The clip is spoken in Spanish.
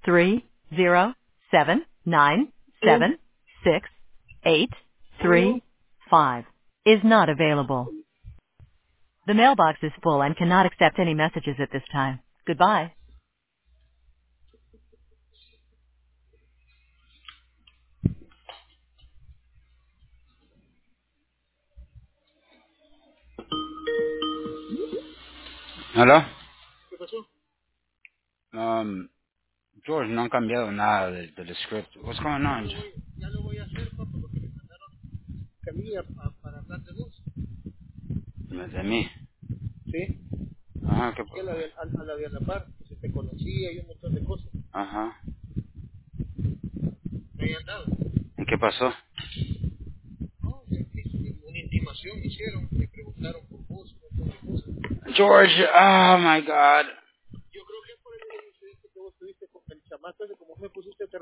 307-976-8335 is not available. The mailbox is full and cannot accept any messages at this time. Goodbye. ¿Aló? ¿Qué pasó? George, no han cambiado nada del script. What's going on? Ya lo voy a hacer, papá, porque me mandaron Camilla para hablar de vos. De mí. Sí. Ajá, ¿qué Que la de, a la de la par, que se te conocía y un montón de cosas. Ajá. Me habían dado. ¿Y qué pasó? No, una intimación me hicieron, me preguntaron por vos, un montón de cosas. George, oh my God. Yo creo que es por el incidente que vos tuviste con el chamaco ese, como me pusiste a